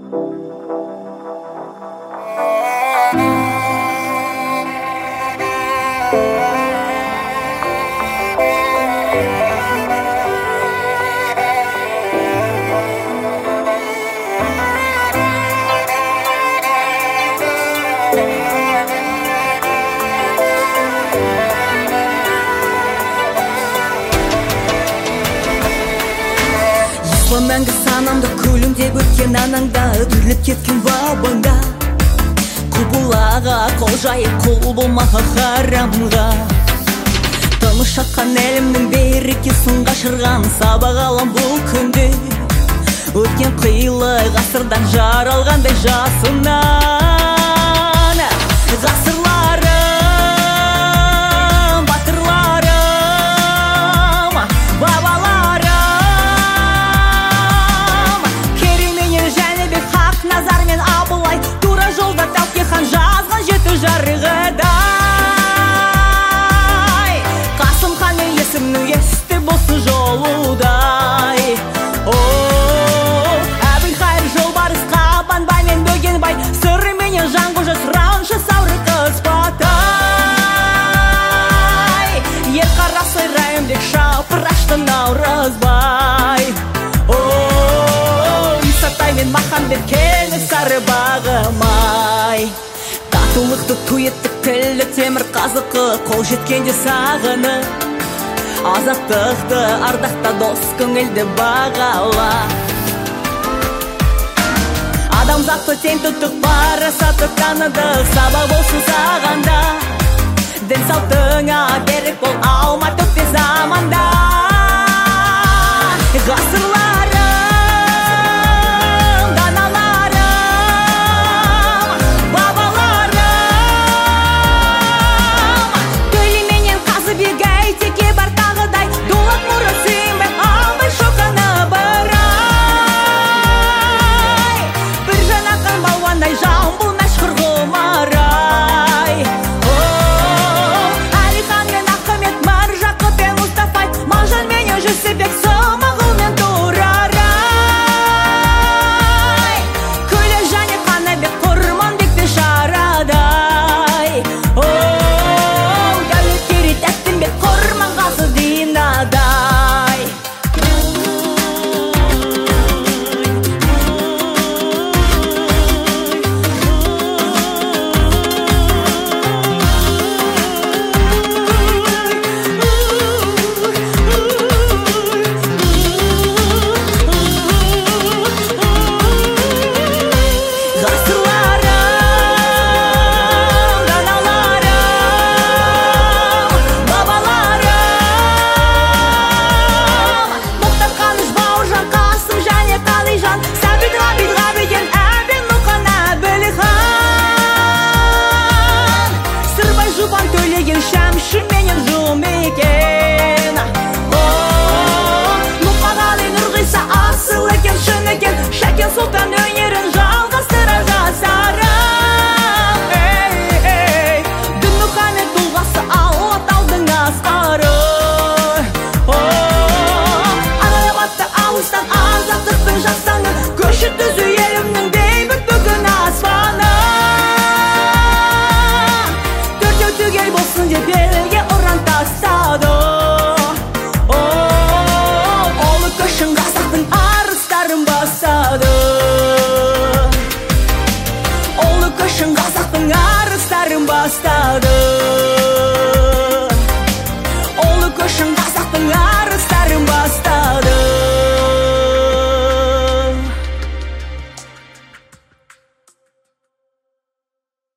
Мәңгі санамда күлімдеп өткен анаңда, үрліп кеткен бабаңда, құбылаға қол жайып құл болмаға харамға. Тыныш жатқан әлемнің береке сынға шырған, сабақ алам бұл күнде өткен қилы ғасырдан жаралғандай жасынан. Ғасырларым, батырларым, бабаларым, Керейменен Жәнібек, Хақназар мен Абылай, тура жолда Тәуке хан жазған жеті жарғыдай. Қасым хан мен есімнің есте болсын жолудай. Әбілқайыр, Жолбарыс, Қабанбай мен Бөгенбай, сыры менен Жанғожа, Сұрауыншы, Сауры қыз Батай. Ел қарасы Райымбек, Шапырашты Наурызбай. Исатай мен Махамбет, Кенесары бағымай. Татулықты туеттік тілі темір қазықы, қол жеткенде сағыны. Азаттықты ардақта дос көңілді бағала. Адамзатты тең тұттық, парасатты таныдық, сабақ болсын сағанда. Дін салтыңа берік бол, алмай төкпе заманда. Ғасырларым, даналарым, бабаларым, Төлеменен Қазыбек, Әйтеке бар тағыдай, Дулат Мұрат, Сүйінбек, Абай, Шоқаны Ыбырай. Біржан Ақын, Балуандай, Жамбыл, мәшһүр Ғұмарай. Әлихан мен Ахмет, Маржақып пен Мұстафай, Мағжан менен Жүсіпбек, Смағұл мен Турарай. Күлі және Қанабек, Құрманбек пен Шарадай. Дәулеткерей, Тәттімбет, Құрманғазы, Динадай. Ғасырларым, даналарым, бабаларым, Мұхтар Қаныш, Бауыржан, Қасым және Қалижан, Сәбит, Ғабит, Ғабиден, Әбен, Мұқан, Әбілхан, Сырбай, Жұбан, Төлеген, Шәмші менен Жұмекен. Мұқағали, Нұрғиса, асыл екен, шын екен, Шәкен Сұлтан өнерін жалғастыра жасарым. Дінмұхамед тұлғасы Алатаудың асқары. Анайабатты алыстан азаттықтың жастаны, көшіп түзу елімнің бейбіт бүгін аспаны. Төртеу түгел болсын деп елге ұран тастады. Олы көшін қазақтың арыстарын бастады. Олы көшін қазақтың арыстарын бастады.